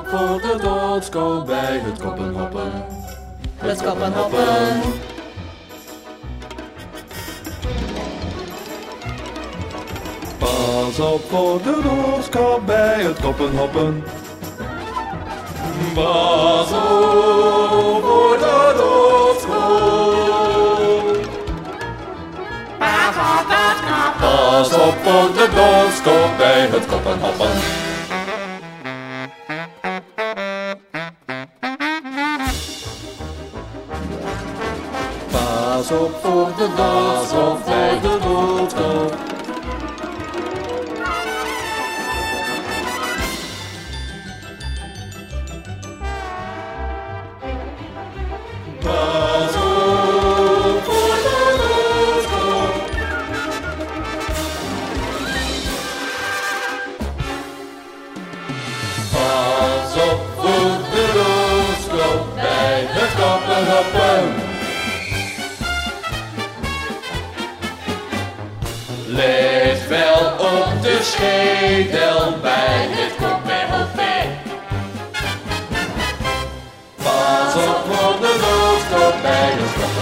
op voor de doodskoop bij het koppenhoppen. Het koppenhoppen. Pas op voor de doodskoop bij het koppenhoppen. Pas op voor de doodskoop. Pas op voor de doodskoop bij het koppenhoppen. Pas op voor de doodskoop bij de doodskoop. Pas op voor de doodskoop. Pas op voor de doodskoop bij het koppenhoppen. Let wel op de schedel bij het koppenhoppen. Pas op voor de doodskoop bij het koppenhoppen.